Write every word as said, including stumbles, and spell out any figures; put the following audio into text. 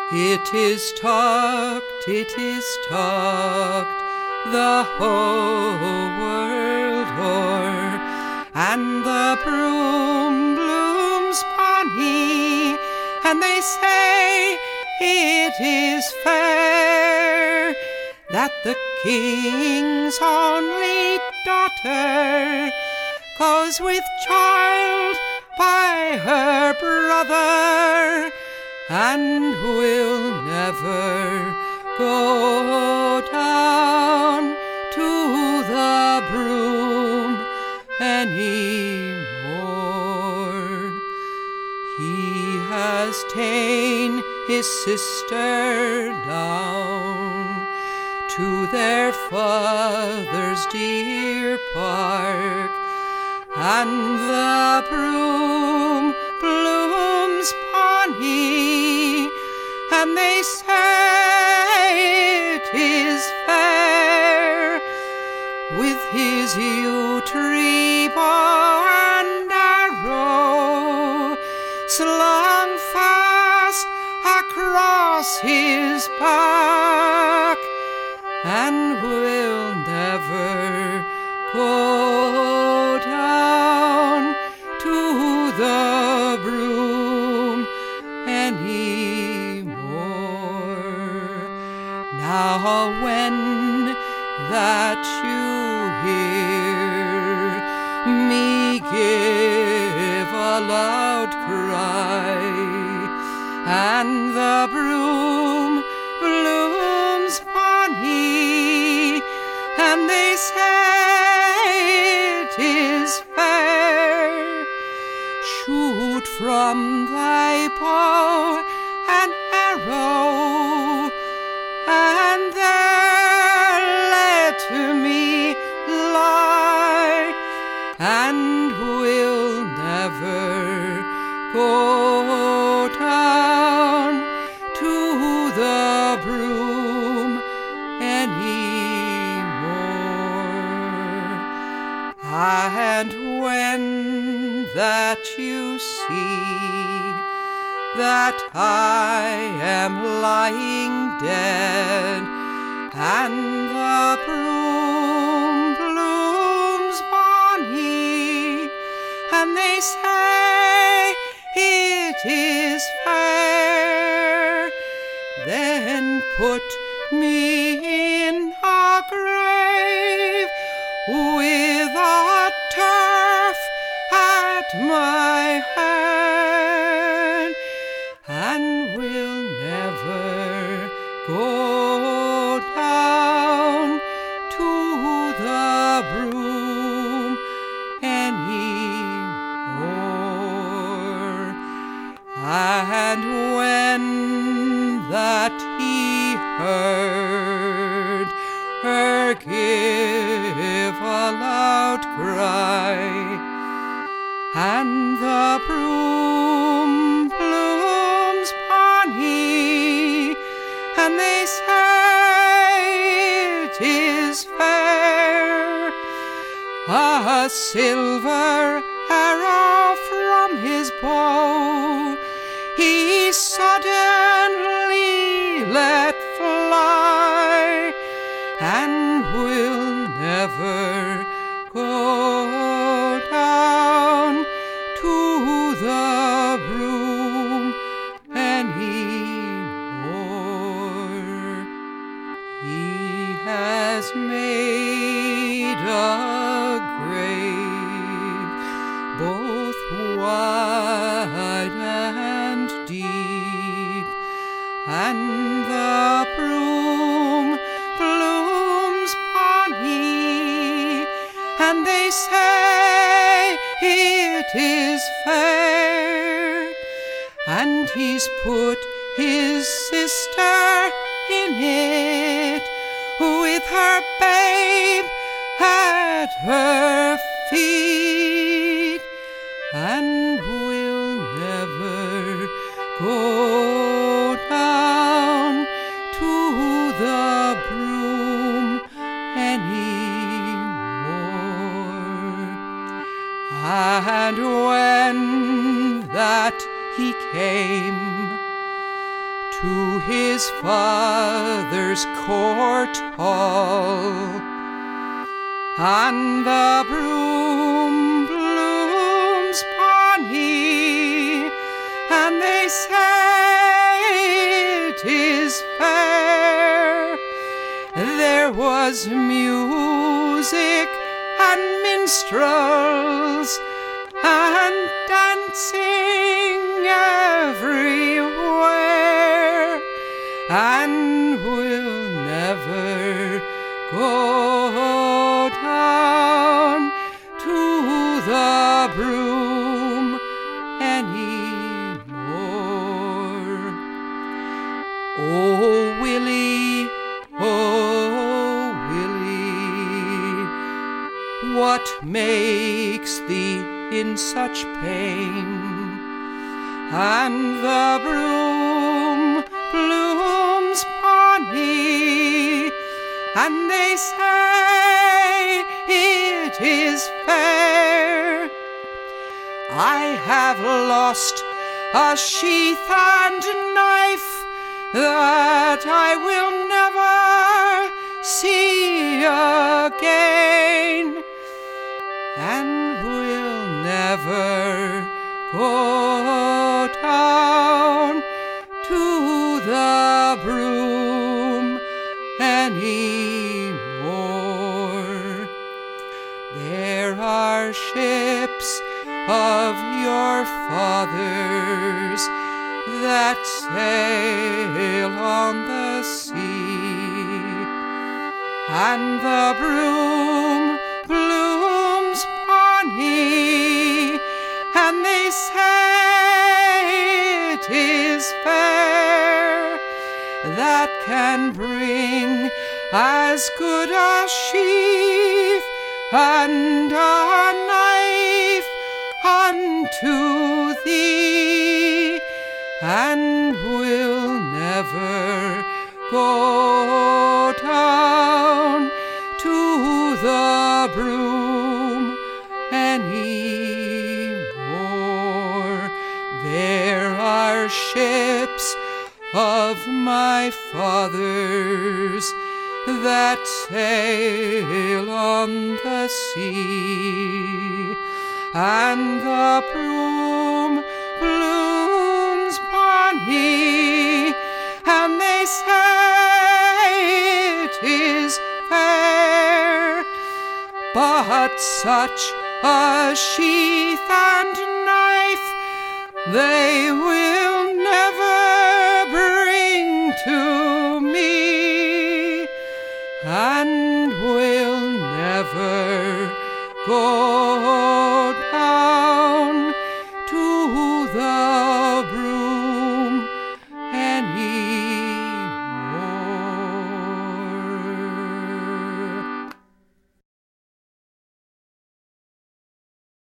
It is tucked, it is tucked, the whole world o'er, and the broom blooms bonny, and they say it is fair that the king's only daughter goes with child by her brother, and will never go down to the broom any more. He has ta'en his sister down to their father's dear park, and the broom blooms bonny, and they say it is fair, with his yew tree bow and arrow slung fast across his back, and will never go down to the broom any more. Now when that you hear me give a loud cry, and the broom blooms bonny, and they say it is fair, shoot from thy bow an arrow, and there let me lie, and will never go down to the broom any more. And when that you see that I am lying dead, and the broom blooms bonny, and they say it is fair, then put me in a grave with a turf at my head, and will never go down to the broom any more. And when that he heard her give a loud cry, and the broom blooms bonny, and they say it is fair, a silver arrow from his bow he suddenly let fly, and will never go down to the broom any more. He has made a grave both wide and deep, and the broom blooms bonny, and they say it is fair, and he's put his sister in it with her babe at her feet, and will never go down to the broom any more. And when that he came to his father's court hall, and the broom blooms bonny, and they say it is fair. There was music and minstrels and dancing everywhere, and we'll never go down to the broom anymore. Oh, Willie, oh, Willie, what makes thee in such pain? And the broom blooms bonny, and they say it is fair. I have lost a sheath and knife that I will never see again, and will never go down to the broom anymore. There are ships of your fathers that sail on the sea, and the broom blooms bonny, and they say it is fair, that can bring as good a sheath and a knife unto thee, and will never go down to the broom anymore. There are ships of my fathers that sail on the sea, and the broom blooms bonny, and they say it is fair, but such a sheath and knife they will never bring to me, and will never go